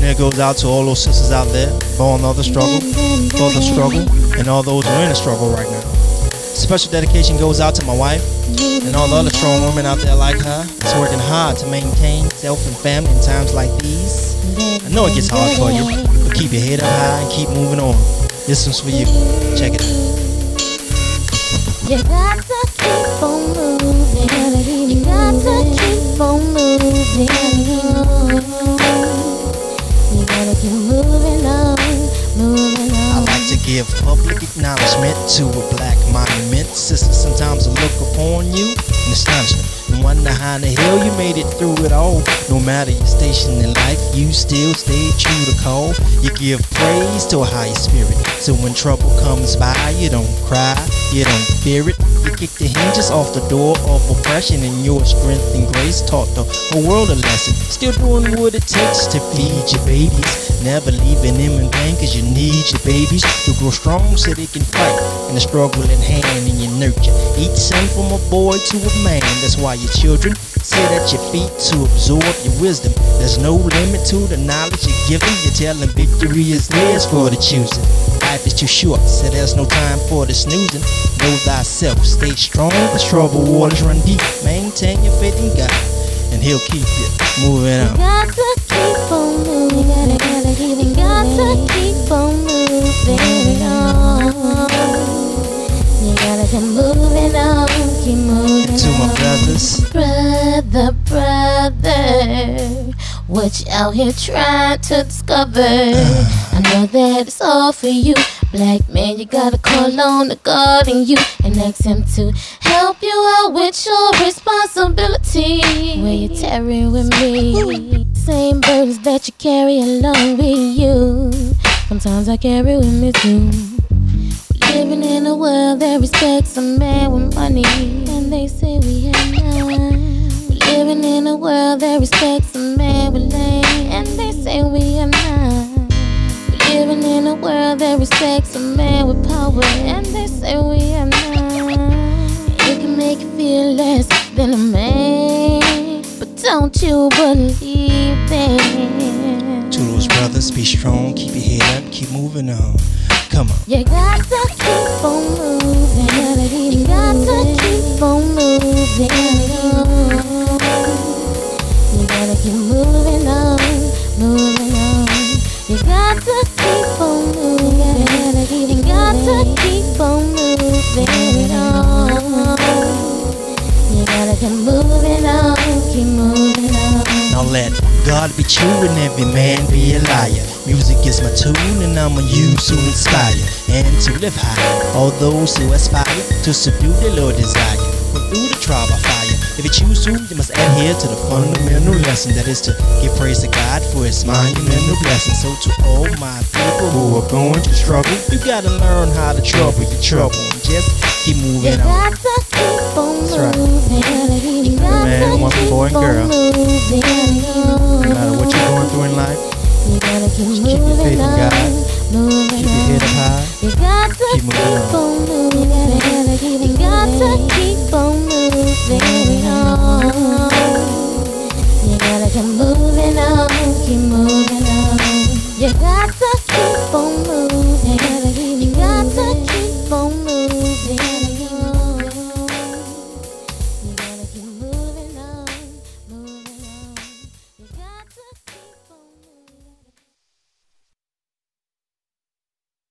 it goes out to all those sisters out there born of the struggle, for the struggle, and all those who are in the struggle right now. Special dedication goes out to my wife and all the other strong women out there like her. It's working hard to maintain self and family in times like these. I know it gets hard for you, but keep your head up high and keep moving on. This one's for you. Check it out. You got to keep on moving. You got to keep on moving. You gotta keep moving on, moving on. I like to give public acknowledgement to a black monument. Sister, sometimes I look upon you in astonishment and wonder how in the hell you made it through it all. No matter your station in life, you still stay true to call. You give praise to a higher spirit, so when trouble comes by, you don't cry, you don't fear it. You kick the hinges off the door of oppression, and your strength and grace taught the whole world a lesson. Still doing what it takes to feed your babies, never leaving them in pain, cause you need your babies to grow strong so they can fight in the struggle in hand, and you nurture each son from a boy to a man. That's why your children sit at your feet to absorb your wisdom. There's no limit to the knowledge you're given. You tell them victory is theirs for the choosing. Life is too short, so there's no time for the snoozing. Know thyself, stay strong, as troubled waters run deep. Maintain your faith in God, and He'll keep you moving on. You got to keep on moving. You got to keep on moving on. You gotta keep moving on, keep moving on. To my brothers, brother, what you out here trying to discover? I know that it's all for you. Black man, you gotta call on the God in you and ask Him to help you out with your responsibility. Where you're tarrying with me, same burdens that you carry along with you, sometimes I carry with me too. Living in a world that respects a man with money, and they say we have none. Living in a world that respects a man with land, and they say we have none. Living in a world that respects a man with power, and they say we have none. It can make you feel less than a man, but don't you believe that? to those brothers, be strong, keep your head up, keep moving on. Come on. You got to keep on moving. You got to keep on moving on. You gotta keep moving on, moving on. You got to keep on moving. You got to keep on moving on. You gotta keep moving on, keep moving on. Now let God be true and every man be a liar. Music is my tune and I'ma use to inspire and to live high. All those who aspire to subdue their Lord desire. But through the trial by fire, if you choose to, you must adhere to the fundamental lesson, that is to give praise to God for His monumental blessing. So to all my people who are going to struggle, you gotta learn how to trouble your trouble and just keep moving You on. got to keep on That's right. moving. You got Man, to woman, keep boy, and on girl. moving on. No matter what you're going through in life, You gotta keep just keep your faith moving in God. on, moving Keep your head up on. high. You got to Keep moving keep on moving. You